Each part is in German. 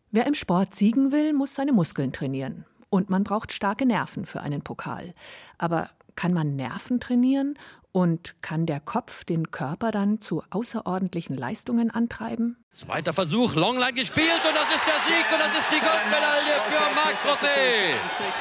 Wer im Sport siegen will, muss seine Muskeln trainieren. Und man braucht starke Nerven für einen Pokal. Aber kann man Nerven trainieren? Und kann der Kopf den Körper dann zu außerordentlichen Leistungen antreiben? Zweiter Versuch, Longline gespielt und das ist der Sieg und das ist die Goldmedaille für Marc Rosset.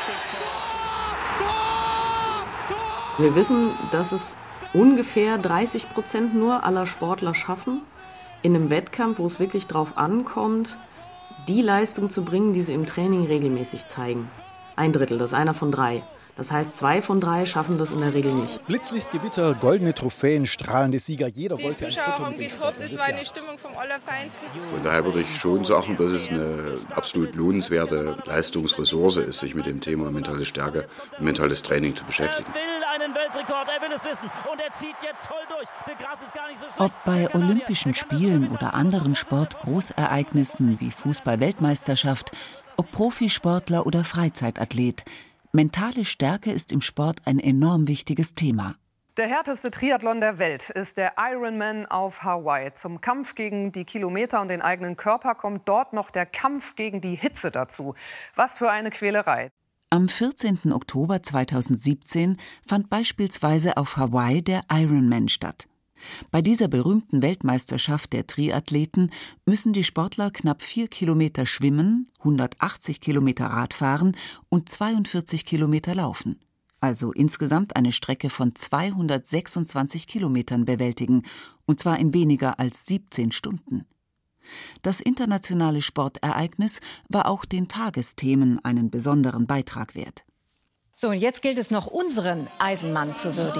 Wir wissen, dass es ungefähr 30% nur aller Sportler schaffen, in einem Wettkampf, wo es wirklich drauf ankommt, die Leistung zu bringen, die sie im Training regelmäßig zeigen. 1/3, das ist einer von 3. Das heißt, 2 von 3 schaffen das in der Regel nicht. Blitzlichtgewitter, goldene Trophäen, strahlende Sieger. Jeder wollte ein Foto Zuschauer haben mit dem getobt, es war eine Stimmung vom Allerfeinsten. Von daher würde ich schon sagen, dass es eine absolut lohnenswerte Leistungsressource ist, sich mit dem Thema mentale Stärke und mentales Training zu beschäftigen. Er will einen Weltrekord, er will es wissen und er zieht jetzt voll durch. De Grasse ist gar nicht so schlecht. Ob bei Olympischen Spielen oder anderen Sportgroßereignissen wie Fußball-Weltmeisterschaft, ob Profisportler oder Freizeitathlet, mentale Stärke ist im Sport ein enorm wichtiges Thema. Der härteste Triathlon der Welt ist der Ironman auf Hawaii. Zum Kampf gegen die Kilometer und den eigenen Körper kommt dort noch der Kampf gegen die Hitze dazu. Was für eine Quälerei. Am 14. Oktober 2017 fand beispielsweise auf Hawaii der Ironman statt. Bei dieser berühmten Weltmeisterschaft der Triathleten müssen die Sportler knapp 4 Kilometer schwimmen, 180 Kilometer Radfahren und 42 Kilometer laufen. Also insgesamt eine Strecke von 226 Kilometern bewältigen, und zwar in weniger als 17 Stunden. Das internationale Sportereignis war auch den Tagesthemen einen besonderen Beitrag wert. So, und jetzt gilt es noch, unseren Eisenmann zu würdigen.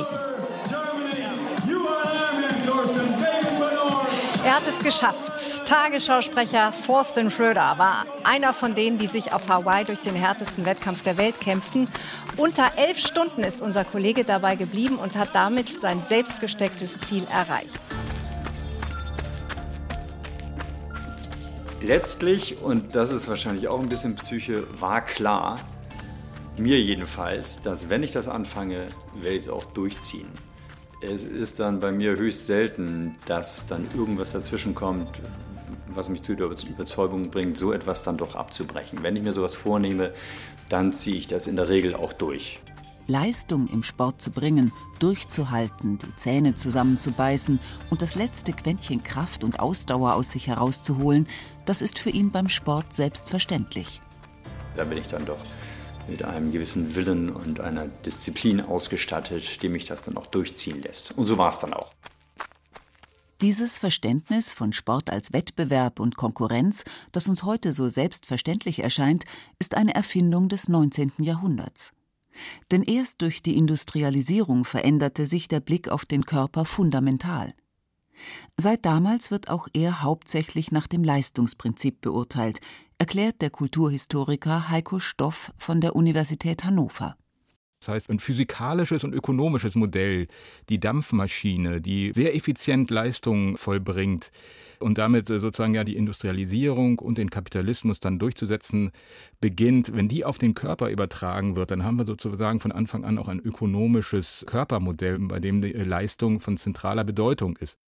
Er hat es geschafft. Tagesschausprecher Thorsten Schröder war einer von denen, die sich auf Hawaii durch den härtesten Wettkampf der Welt kämpften. Unter 11 Stunden ist unser Kollege dabei geblieben und hat damit sein selbst gestecktes Ziel erreicht. Letztlich, und das ist wahrscheinlich auch ein bisschen Psyche, war klar, mir jedenfalls, dass wenn ich das anfange, werde ich es auch durchziehen. Es ist dann bei mir höchst selten, dass dann irgendwas dazwischen kommt, was mich zu der Überzeugung bringt, so etwas dann doch abzubrechen. Wenn ich mir sowas vornehme, dann ziehe ich das in der Regel auch durch. Leistung im Sport zu bringen, durchzuhalten, die Zähne zusammenzubeißen und das letzte Quäntchen Kraft und Ausdauer aus sich herauszuholen, das ist für ihn beim Sport selbstverständlich. Da bin ich dann doch mit einem gewissen Willen und einer Disziplin ausgestattet, die mich das dann auch durchziehen lässt. Und so war es dann auch. Dieses Verständnis von Sport als Wettbewerb und Konkurrenz, das uns heute so selbstverständlich erscheint, ist eine Erfindung des 19. Jahrhunderts. Denn erst durch die Industrialisierung veränderte sich der Blick auf den Körper fundamental. Seit damals wird auch er hauptsächlich nach dem Leistungsprinzip beurteilt, erklärt der Kulturhistoriker Heiko Stoff von der Universität Hannover. Das heißt, ein physikalisches und ökonomisches Modell, die Dampfmaschine, die sehr effizient Leistung vollbringt und damit sozusagen ja die Industrialisierung und den Kapitalismus dann durchzusetzen beginnt, wenn die auf den Körper übertragen wird, dann haben wir sozusagen von Anfang an auch ein ökonomisches Körpermodell, bei dem die Leistung von zentraler Bedeutung ist.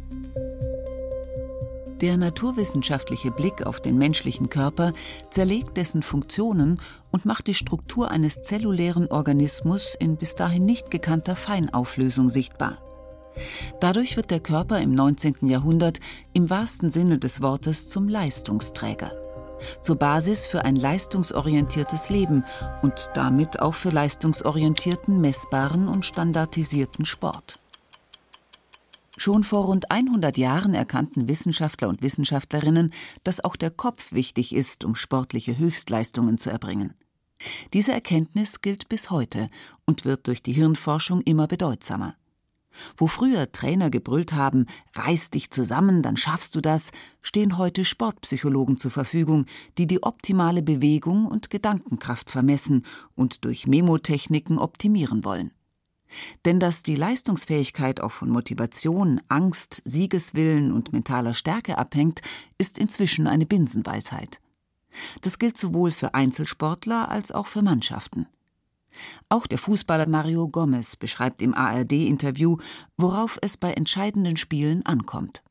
Der naturwissenschaftliche Blick auf den menschlichen Körper zerlegt dessen Funktionen und macht die Struktur eines zellulären Organismus in bis dahin nicht gekannter Feinauflösung sichtbar. Dadurch wird der Körper im 19. Jahrhundert im wahrsten Sinne des Wortes zum Leistungsträger. Zur Basis für ein leistungsorientiertes Leben und damit auch für leistungsorientierten, messbaren und standardisierten Sport. Schon vor rund 100 Jahren erkannten Wissenschaftler und Wissenschaftlerinnen, dass auch der Kopf wichtig ist, um sportliche Höchstleistungen zu erbringen. Diese Erkenntnis gilt bis heute und wird durch die Hirnforschung immer bedeutsamer. Wo früher Trainer gebrüllt haben, reiß dich zusammen, dann schaffst du das, stehen heute Sportpsychologen zur Verfügung, die die optimale Bewegung und Gedankenkraft vermessen und durch Memotechniken optimieren wollen. Denn dass die Leistungsfähigkeit auch von Motivation, Angst, Siegeswillen und mentaler Stärke abhängt, ist inzwischen eine Binsenweisheit. Das gilt sowohl für Einzelsportler als auch für Mannschaften. Auch der Fußballer Mario Gomez beschreibt im ARD-Interview, worauf es bei entscheidenden Spielen ankommt.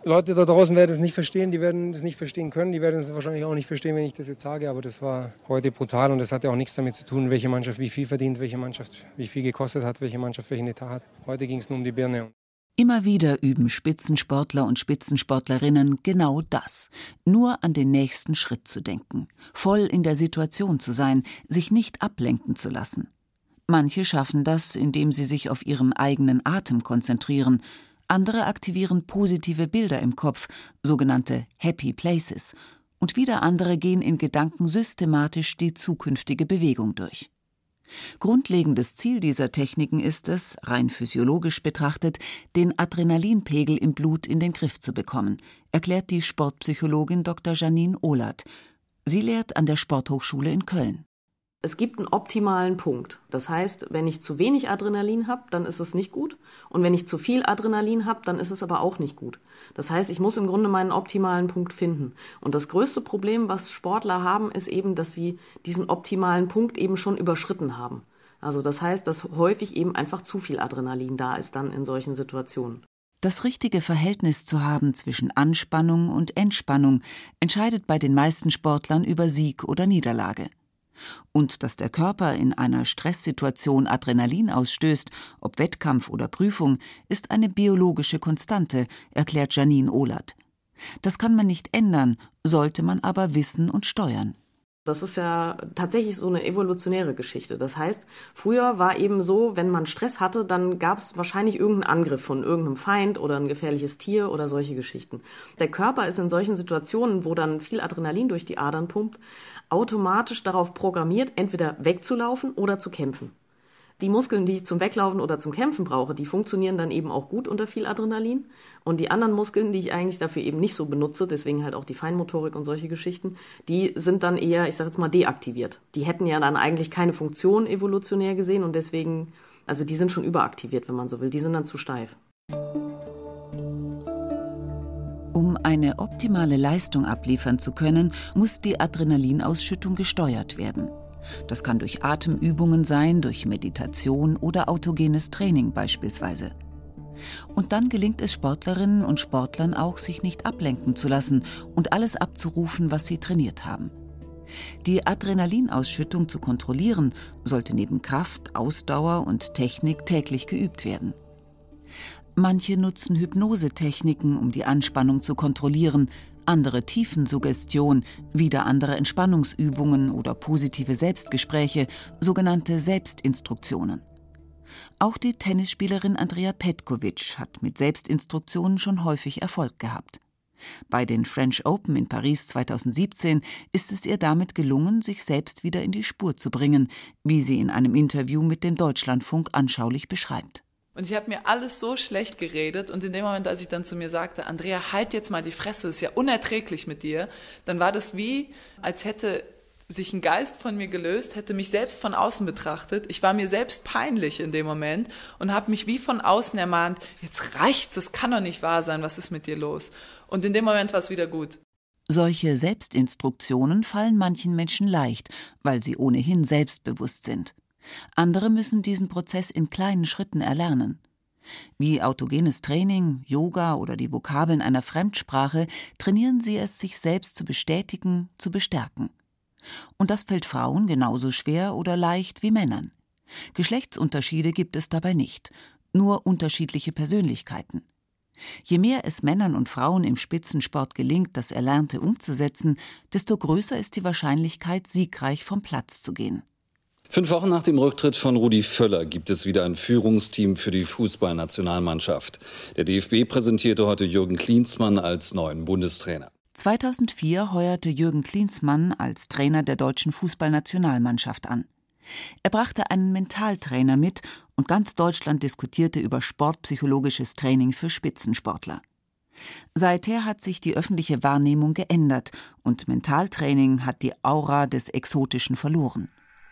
Leute da draußen werden es nicht verstehen, die werden es nicht verstehen können, die werden es wahrscheinlich auch nicht verstehen, wenn ich das jetzt sage, aber das war heute brutal und das hat ja auch nichts damit zu tun, welche Mannschaft wie viel verdient, welche Mannschaft wie viel gekostet hat, welche Mannschaft welchen Etat hat. Heute ging es nur um die Birne. Immer wieder üben Spitzensportler und Spitzensportlerinnen genau das, nur an den nächsten Schritt zu denken, voll in der Situation zu sein, sich nicht ablenken zu lassen. Manche schaffen das, indem sie sich auf ihren eigenen Atem konzentrieren. Andere aktivieren positive Bilder im Kopf, sogenannte Happy Places. Und wieder andere gehen in Gedanken systematisch die zukünftige Bewegung durch. Grundlegendes Ziel dieser Techniken ist es, rein physiologisch betrachtet, den Adrenalinpegel im Blut in den Griff zu bekommen, erklärt die Sportpsychologin Dr. Janine Ohlert. Sie lehrt an der Sporthochschule in Köln. Es gibt einen optimalen Punkt. Das heißt, wenn ich zu wenig Adrenalin habe, dann ist es nicht gut. Und wenn ich zu viel Adrenalin habe, dann ist es aber auch nicht gut. Das heißt, ich muss im Grunde meinen optimalen Punkt finden. Und das größte Problem, was Sportler haben, ist eben, dass sie diesen optimalen Punkt eben schon überschritten haben. Also das heißt, dass häufig eben einfach zu viel Adrenalin da ist dann in solchen Situationen. Das richtige Verhältnis zu haben zwischen Anspannung und Entspannung entscheidet bei den meisten Sportlern über Sieg oder Niederlage. Und dass der Körper in einer Stresssituation Adrenalin ausstößt, ob Wettkampf oder Prüfung, ist eine biologische Konstante, erklärt Janine Ohlert. Das kann man nicht ändern, sollte man aber wissen und steuern. Das ist ja tatsächlich so eine evolutionäre Geschichte. Das heißt, früher war eben so, wenn man Stress hatte, dann gab es wahrscheinlich irgendeinen Angriff von irgendeinem Feind oder ein gefährliches Tier oder solche Geschichten. Der Körper ist in solchen Situationen, wo dann viel Adrenalin durch die Adern pumpt, automatisch darauf programmiert, entweder wegzulaufen oder zu kämpfen. Die Muskeln, die ich zum Weglaufen oder zum Kämpfen brauche, die funktionieren dann eben auch gut unter viel Adrenalin. Und die anderen Muskeln, die ich eigentlich dafür eben nicht so benutze, deswegen halt auch die Feinmotorik und solche Geschichten, die sind dann eher, ich sage jetzt mal, deaktiviert. Die hätten ja dann eigentlich keine Funktion evolutionär gesehen und deswegen, also die sind schon überaktiviert, wenn man so will. Die sind dann zu steif. Um eine optimale Leistung abliefern zu können, muss die Adrenalinausschüttung gesteuert werden. Das kann durch Atemübungen sein, durch Meditation oder autogenes Training beispielsweise. Und dann gelingt es Sportlerinnen und Sportlern auch, sich nicht ablenken zu lassen und alles abzurufen, was sie trainiert haben. Die Adrenalinausschüttung zu kontrollieren, sollte neben Kraft, Ausdauer und Technik täglich geübt werden. Manche nutzen Hypnosetechniken, um die Anspannung zu kontrollieren, andere Tiefensuggestion, wieder andere Entspannungsübungen oder positive Selbstgespräche, sogenannte Selbstinstruktionen. Auch die Tennisspielerin Andrea Petkovic hat mit Selbstinstruktionen schon häufig Erfolg gehabt. Bei den French Open in Paris 2017 ist es ihr damit gelungen, sich selbst wieder in die Spur zu bringen, wie sie in einem Interview mit dem Deutschlandfunk anschaulich beschreibt. Und ich habe mir alles so schlecht geredet und in dem Moment, als ich dann zu mir sagte, Andrea, halt jetzt mal die Fresse, ist ja unerträglich mit dir, dann war das wie, als hätte sich ein Geist von mir gelöst, hätte mich selbst von außen betrachtet. Ich war mir selbst peinlich in dem Moment und habe mich wie von außen ermahnt, jetzt reicht's, das kann doch nicht wahr sein, was ist mit dir los? Und in dem Moment war es wieder gut. Solche Selbstinstruktionen fallen manchen Menschen leicht, weil sie ohnehin selbstbewusst sind. Andere müssen diesen Prozess in kleinen Schritten erlernen. Wie autogenes Training, Yoga oder die Vokabeln einer Fremdsprache trainieren sie es, sich selbst zu bestätigen, zu bestärken. Und das fällt Frauen genauso schwer oder leicht wie Männern. Geschlechtsunterschiede gibt es dabei nicht, nur unterschiedliche Persönlichkeiten. Je mehr es Männern und Frauen im Spitzensport gelingt, das Erlernte umzusetzen, desto größer ist die Wahrscheinlichkeit, siegreich vom Platz zu gehen. 5 Wochen nach dem Rücktritt von Rudi Völler gibt es wieder ein Führungsteam für die Fußballnationalmannschaft. Der DFB präsentierte heute Jürgen Klinsmann als neuen Bundestrainer. 2004 heuerte Jürgen Klinsmann als Trainer der deutschen Fußballnationalmannschaft an. Er brachte einen Mentaltrainer mit und ganz Deutschland diskutierte über sportpsychologisches Training für Spitzensportler. Seither hat sich die öffentliche Wahrnehmung geändert und Mentaltraining hat die Aura des Exotischen verloren.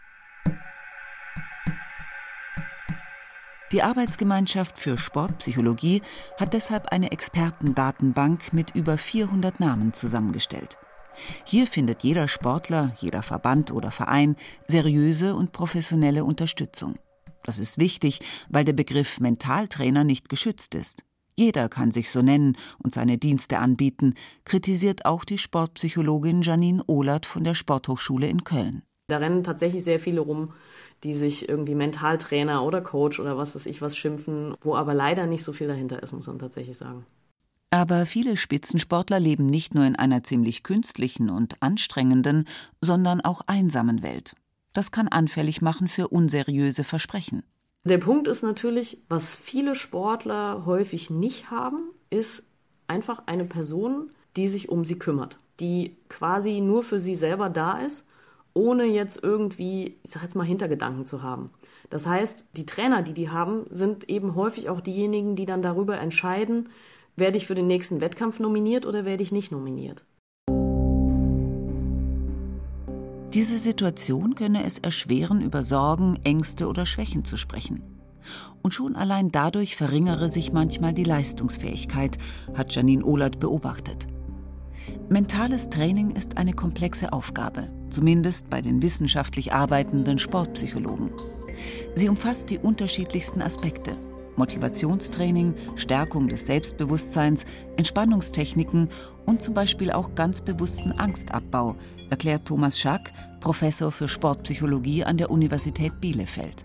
Die Arbeitsgemeinschaft für Sportpsychologie hat deshalb eine Expertendatenbank mit über 400 Namen zusammengestellt. Hier findet jeder Sportler, jeder Verband oder Verein seriöse und professionelle Unterstützung. Das ist wichtig, weil der Begriff Mentaltrainer nicht geschützt ist. Jeder kann sich so nennen und seine Dienste anbieten, kritisiert auch die Sportpsychologin Janine Ohlert von der Sporthochschule in Köln. Da rennen tatsächlich sehr viele rum, die sich irgendwie Mentaltrainer oder Coach oder was weiß ich was schimpfen, wo aber leider nicht so viel dahinter ist, muss man tatsächlich sagen. Aber viele Spitzensportler leben nicht nur in einer ziemlich künstlichen und anstrengenden, sondern auch einsamen Welt. Das kann anfällig machen für unseriöse Versprechen. Der Punkt ist natürlich, was viele Sportler häufig nicht haben, ist einfach eine Person, die sich um sie kümmert, die quasi nur für sie selber da ist, ohne jetzt irgendwie, ich sag jetzt mal, Hintergedanken zu haben. Das heißt, die Trainer, die haben, sind eben häufig auch diejenigen, die dann darüber entscheiden, werde ich für den nächsten Wettkampf nominiert oder werde ich nicht nominiert. Diese Situation könne es erschweren, über Sorgen, Ängste oder Schwächen zu sprechen. Und schon allein dadurch verringere sich manchmal die Leistungsfähigkeit, hat Janine Ohlert beobachtet. Mentales Training ist eine komplexe Aufgabe, zumindest bei den wissenschaftlich arbeitenden Sportpsychologen. Sie umfasst die unterschiedlichsten Aspekte: Motivationstraining, Stärkung des Selbstbewusstseins, Entspannungstechniken und zum Beispiel auch ganz bewussten Angstabbau, erklärt Thomas Schack, Professor für Sportpsychologie an der Universität Bielefeld.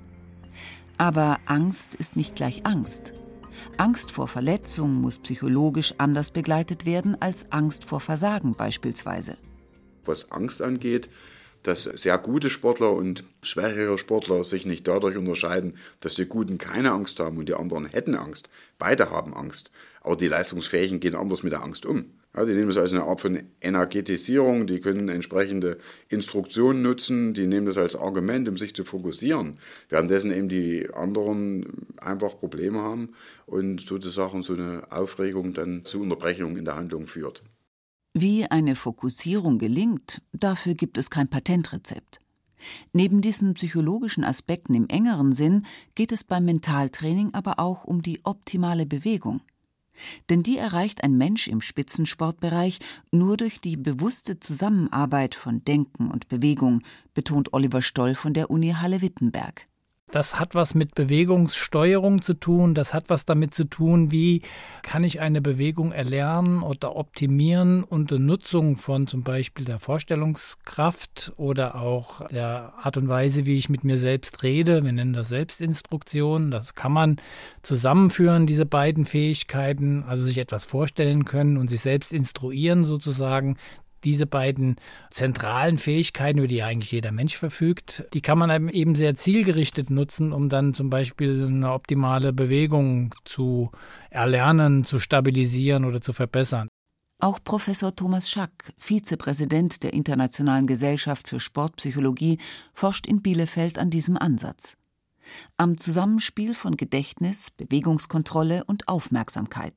Aber Angst ist nicht gleich Angst. Angst vor Verletzung muss psychologisch anders begleitet werden als Angst vor Versagen beispielsweise. Was Angst angeht, dass sehr gute Sportler und schwächere Sportler sich nicht dadurch unterscheiden, dass die Guten keine Angst haben und die anderen hätten Angst. Beide haben Angst, aber die Leistungsfähigen gehen anders mit der Angst um. Ja, die nehmen das als eine Art von Energetisierung, die können entsprechende Instruktionen nutzen, die nehmen das als Argument, um sich zu fokussieren, währenddessen eben die anderen einfach Probleme haben und sozusagen so eine Aufregung dann zu Unterbrechungen in der Handlung führt. Wie eine Fokussierung gelingt, dafür gibt es kein Patentrezept. Neben diesen psychologischen Aspekten im engeren Sinn geht es beim Mentaltraining aber auch um die optimale Bewegung. Denn die erreicht ein Mensch im Spitzensportbereich nur durch die bewusste Zusammenarbeit von Denken und Bewegung, betont Oliver Stoll von der Uni Halle-Wittenberg. Das hat was mit Bewegungssteuerung zu tun, das hat was damit zu tun, wie kann ich eine Bewegung erlernen oder optimieren unter Nutzung von zum Beispiel der Vorstellungskraft oder auch der Art und Weise, wie ich mit mir selbst rede. Wir nennen das Selbstinstruktion. Das kann man zusammenführen, diese beiden Fähigkeiten, also sich etwas vorstellen können und sich selbst instruieren sozusagen. Diese beiden zentralen Fähigkeiten, über die eigentlich jeder Mensch verfügt, die kann man eben sehr zielgerichtet nutzen, um dann zum Beispiel eine optimale Bewegung zu erlernen, zu stabilisieren oder zu verbessern. Auch Professor Thomas Schack, Vizepräsident der Internationalen Gesellschaft für Sportpsychologie, forscht in Bielefeld an diesem Ansatz. Am Zusammenspiel von Gedächtnis, Bewegungskontrolle und Aufmerksamkeit.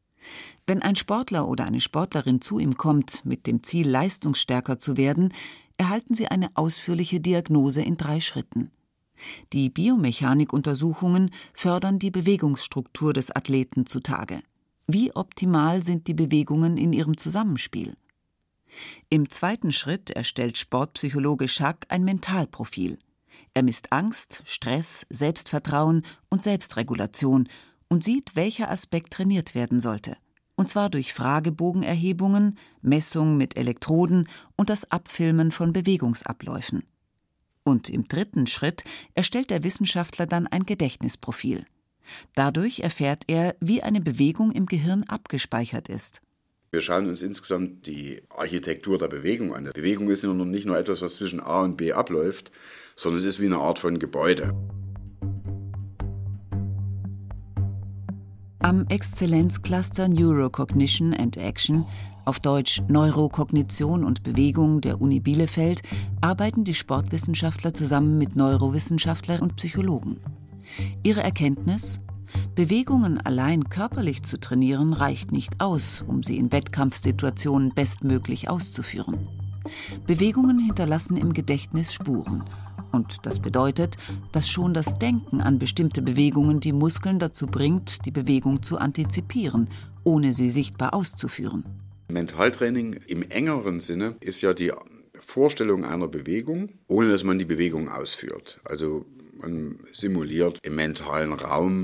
Wenn ein Sportler oder eine Sportlerin zu ihm kommt, mit dem Ziel, leistungsstärker zu werden, erhalten sie eine ausführliche Diagnose in 3 Schritten. Die Biomechanikuntersuchungen fördern die Bewegungsstruktur des Athleten zutage. Wie optimal sind die Bewegungen in ihrem Zusammenspiel? Im 2. Schritt erstellt Sportpsychologe Schack ein Mentalprofil. Er misst Angst, Stress, Selbstvertrauen und Selbstregulation und sieht, welcher Aspekt trainiert werden sollte. Und zwar durch Fragebogenerhebungen, Messung mit Elektroden und das Abfilmen von Bewegungsabläufen. Und im 3. Schritt erstellt der Wissenschaftler dann ein Gedächtnisprofil. Dadurch erfährt er, wie eine Bewegung im Gehirn abgespeichert ist. Wir schauen uns insgesamt die Architektur der Bewegung an. Bewegung ist nicht nur etwas, was zwischen A und B abläuft, sondern es ist wie eine Art von Gebäude. Am Exzellenzcluster Neurocognition and Action, auf Deutsch Neurokognition und Bewegung der Uni Bielefeld, arbeiten die Sportwissenschaftler zusammen mit Neurowissenschaftlern und Psychologen. Ihre Erkenntnis? Bewegungen allein körperlich zu trainieren reicht nicht aus, um sie in Wettkampfsituationen bestmöglich auszuführen. Bewegungen hinterlassen im Gedächtnis Spuren. Und das bedeutet, dass schon das Denken an bestimmte Bewegungen die Muskeln dazu bringt, die Bewegung zu antizipieren, ohne sie sichtbar auszuführen. Mentaltraining im engeren Sinne ist ja die Vorstellung einer Bewegung, ohne dass man die Bewegung ausführt. Also man simuliert im mentalen Raum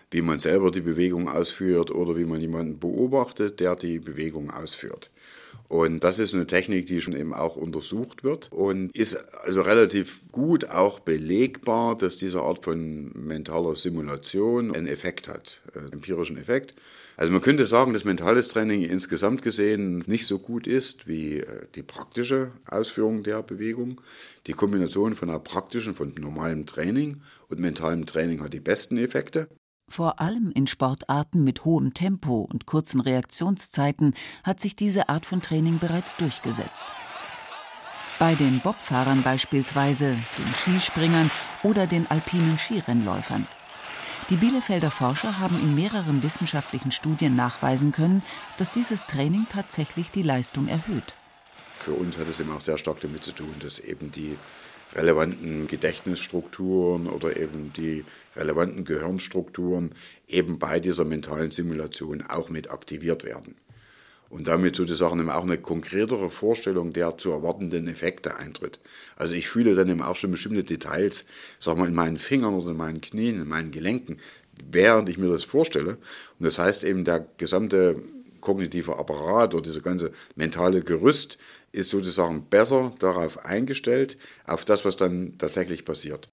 wie man selber die Bewegung ausführt oder wie man jemanden beobachtet, der die Bewegung ausführt. Und das ist eine Technik, die schon eben auch untersucht wird und ist also relativ gut auch belegbar, dass diese Art von mentaler Simulation einen Effekt hat, einen empirischen Effekt. Also man könnte sagen, dass mentales Training insgesamt gesehen nicht so gut ist wie die praktische Ausführung der Bewegung. Die Kombination von einer praktischen, von normalem Training und mentalem Training hat die besten Effekte. Vor allem in Sportarten mit hohem Tempo und kurzen Reaktionszeiten hat sich diese Art von Training bereits durchgesetzt. Bei den Bobfahrern beispielsweise, den Skispringern oder den alpinen Skirennläufern. Die Bielefelder Forscher haben in mehreren wissenschaftlichen Studien nachweisen können, dass dieses Training tatsächlich die Leistung erhöht. Für uns hat es eben auch sehr stark damit zu tun, dass eben die relevanten Gedächtnisstrukturen oder eben die relevanten Gehirnstrukturen eben bei dieser mentalen Simulation auch mit aktiviert werden. Und damit sozusagen eben auch eine konkretere Vorstellung der zu erwartenden Effekte eintritt. Also ich fühle dann eben auch schon bestimmte Details, sag mal, in meinen Fingern oder in meinen Knien, in meinen Gelenken, während ich mir das vorstelle. Und das heißt eben, der gesamte kognitive Apparat oder diese ganze mentale Gerüst ist sozusagen besser darauf eingestellt, auf das, was dann tatsächlich passiert.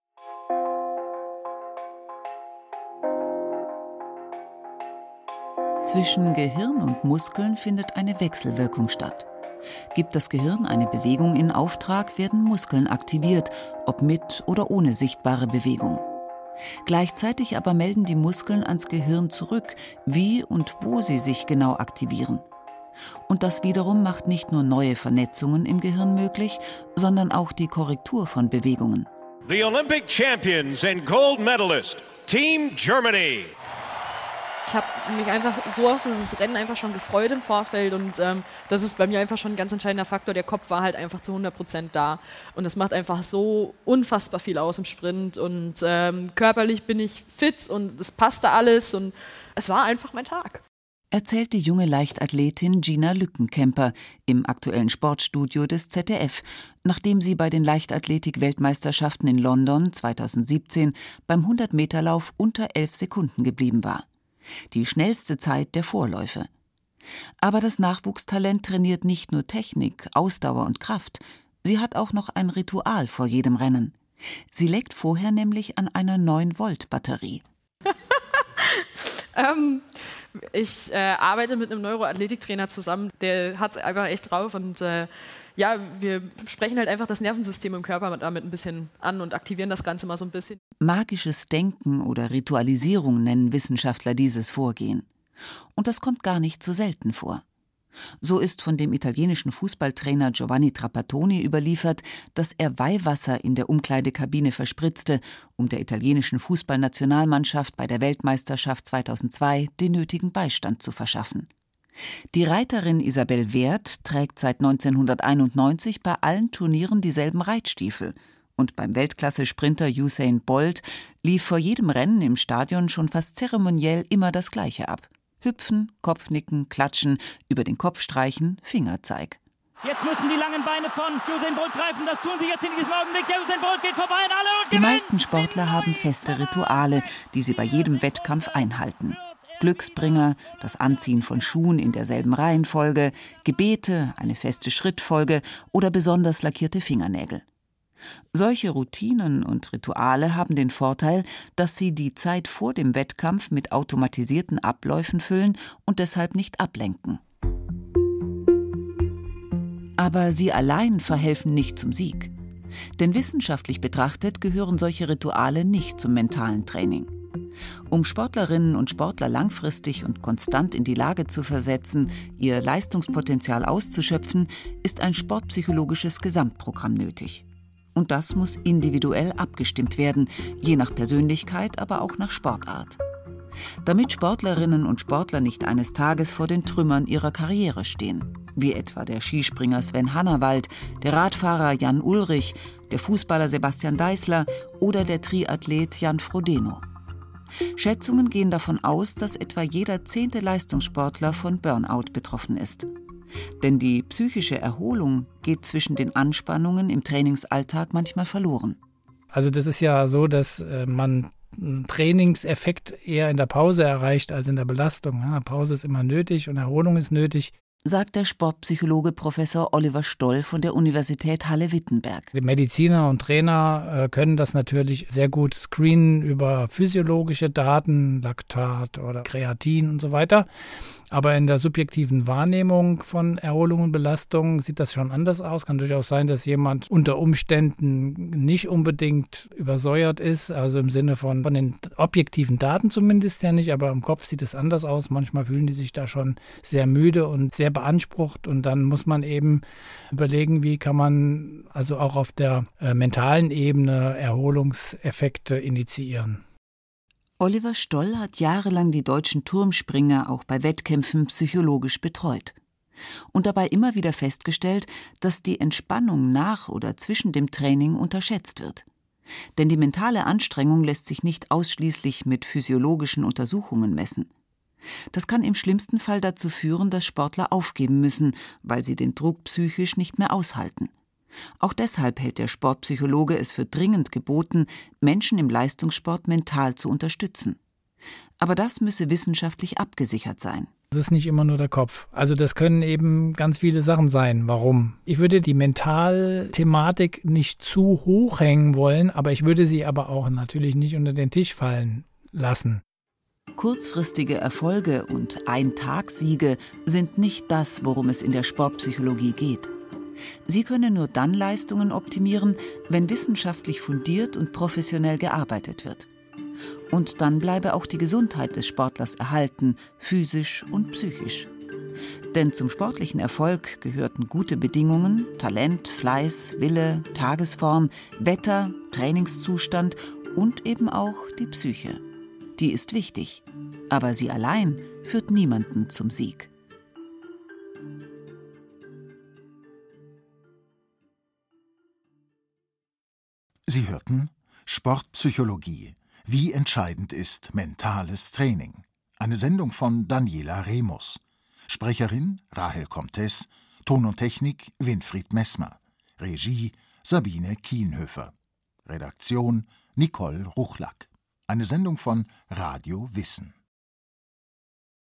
Zwischen Gehirn und Muskeln findet eine Wechselwirkung statt. Gibt das Gehirn eine Bewegung in Auftrag, werden Muskeln aktiviert, ob mit oder ohne sichtbare Bewegung. Gleichzeitig aber melden die Muskeln ans Gehirn zurück, wie und wo sie sich genau aktivieren. Und das wiederum macht nicht nur neue Vernetzungen im Gehirn möglich, sondern auch die Korrektur von Bewegungen. The Olympic champions and gold medalist, Team Germany. Ich habe mich einfach so auf dieses Rennen einfach schon gefreut im Vorfeld und das ist bei mir einfach schon ein ganz entscheidender Faktor. Der Kopf war halt einfach zu 100% da und das macht einfach so unfassbar viel aus im Sprint und körperlich bin ich fit und es passte alles und es war einfach mein Tag. Erzählt die junge Leichtathletin Gina Lückenkemper im aktuellen Sportstudio des ZDF, nachdem sie bei den Leichtathletik-Weltmeisterschaften in London 2017 beim 100-Meter-Lauf unter 11 Sekunden geblieben war. Die schnellste Zeit der Vorläufe. Aber das Nachwuchstalent trainiert nicht nur Technik, Ausdauer und Kraft. Sie hat auch noch ein Ritual vor jedem Rennen. Sie legt vorher nämlich an einer 9-Volt-Batterie. Ich arbeite mit einem Neuroathletiktrainer zusammen, der hat es einfach echt drauf und wir sprechen halt einfach das Nervensystem im Körper damit ein bisschen an und aktivieren das Ganze mal so ein bisschen. Magisches Denken oder Ritualisierung nennen Wissenschaftler dieses Vorgehen. Und das kommt gar nicht so selten vor. So ist von dem italienischen Fußballtrainer Giovanni Trapattoni überliefert, dass er Weihwasser in der Umkleidekabine verspritzte, um der italienischen Fußballnationalmannschaft bei der Weltmeisterschaft 2002 den nötigen Beistand zu verschaffen. Die Reiterin Isabel Wert trägt seit 1991 bei allen Turnieren dieselben Reitstiefel. Und beim Weltklasse-Sprinter Usain Bolt lief vor jedem Rennen im Stadion schon fast zeremoniell immer das Gleiche ab. Hüpfen, Kopfnicken, Klatschen, über den Kopf streichen, Fingerzeig. Jetzt müssen die langen Beine von Usain Bolt greifen. Das tun sie jetzt in diesem Augenblick. Der Usain Bolt geht vorbei an alle und die meisten Sportler haben feste Rituale, die sie bei jedem Wettkampf einhalten. Glücksbringer, das Anziehen von Schuhen in derselben Reihenfolge, Gebete, eine feste Schrittfolge oder besonders lackierte Fingernägel. Solche Routinen und Rituale haben den Vorteil, dass sie die Zeit vor dem Wettkampf mit automatisierten Abläufen füllen und deshalb nicht ablenken. Aber sie allein verhelfen nicht zum Sieg. Denn wissenschaftlich betrachtet gehören solche Rituale nicht zum mentalen Training. Um Sportlerinnen und Sportler langfristig und konstant in die Lage zu versetzen, ihr Leistungspotenzial auszuschöpfen, ist ein sportpsychologisches Gesamtprogramm nötig. Und das muss individuell abgestimmt werden, je nach Persönlichkeit, aber auch nach Sportart. Damit Sportlerinnen und Sportler nicht eines Tages vor den Trümmern ihrer Karriere stehen, wie etwa der Skispringer Sven Hannawald, der Radfahrer Jan Ullrich, der Fußballer Sebastian Deißler oder der Triathlet Jan Frodeno. Schätzungen gehen davon aus, dass etwa jeder 10. Leistungssportler von Burnout betroffen ist. Denn die psychische Erholung geht zwischen den Anspannungen im Trainingsalltag manchmal verloren. Also das ist ja so, dass man Trainingseffekt eher in der Pause erreicht als in der Belastung. Ja, Pause ist immer nötig und Erholung ist nötig. Sagt der Sportpsychologe Professor Oliver Stoll von der Universität Halle-Wittenberg. Die Mediziner und Trainer können das natürlich sehr gut screenen über physiologische Daten, Laktat oder Kreatin und so weiter. Aber in der subjektiven Wahrnehmung von Erholung und Belastung sieht das schon anders aus. Kann durchaus sein, dass jemand unter Umständen nicht unbedingt übersäuert ist, also im Sinne von den objektiven Daten zumindest ja nicht, aber im Kopf sieht es anders aus. Manchmal fühlen die sich da schon sehr müde und sehr beansprucht und dann muss man eben überlegen, wie kann man also auch auf der mentalen Ebene Erholungseffekte initiieren. Oliver Stoll hat jahrelang die deutschen Turmspringer auch bei Wettkämpfen psychologisch betreut und dabei immer wieder festgestellt, dass die Entspannung nach oder zwischen dem Training unterschätzt wird. Denn die mentale Anstrengung lässt sich nicht ausschließlich mit physiologischen Untersuchungen messen. Das kann im schlimmsten Fall dazu führen, dass Sportler aufgeben müssen, weil sie den Druck psychisch nicht mehr aushalten. Auch deshalb hält der Sportpsychologe es für dringend geboten, Menschen im Leistungssport mental zu unterstützen. Aber das müsse wissenschaftlich abgesichert sein. Das ist nicht immer nur der Kopf. Also das können eben ganz viele Sachen sein. Warum? Ich würde die Mentalthematik nicht zu hoch hängen wollen, aber ich würde sie aber auch natürlich nicht unter den Tisch fallen lassen. Kurzfristige Erfolge und Ein-Tag-Siege sind nicht das, worum es in der Sportpsychologie geht. Sie können nur dann Leistungen optimieren, wenn wissenschaftlich fundiert und professionell gearbeitet wird. Und dann bleibe auch die Gesundheit des Sportlers erhalten, physisch und psychisch. Denn zum sportlichen Erfolg gehörten gute Bedingungen, Talent, Fleiß, Wille, Tagesform, Wetter, Trainingszustand und eben auch die Psyche. Die ist wichtig, aber sie allein führt niemanden zum Sieg. Sie hörten Sportpsychologie. Wie entscheidend ist mentales Training? Eine Sendung von Daniela Remus. Sprecherin Rahel Comtes. Ton und Technik Winfried Messmer. Regie Sabine Kienhöfer. Redaktion Nicole Ruchlack. Eine Sendung von Radio Wissen.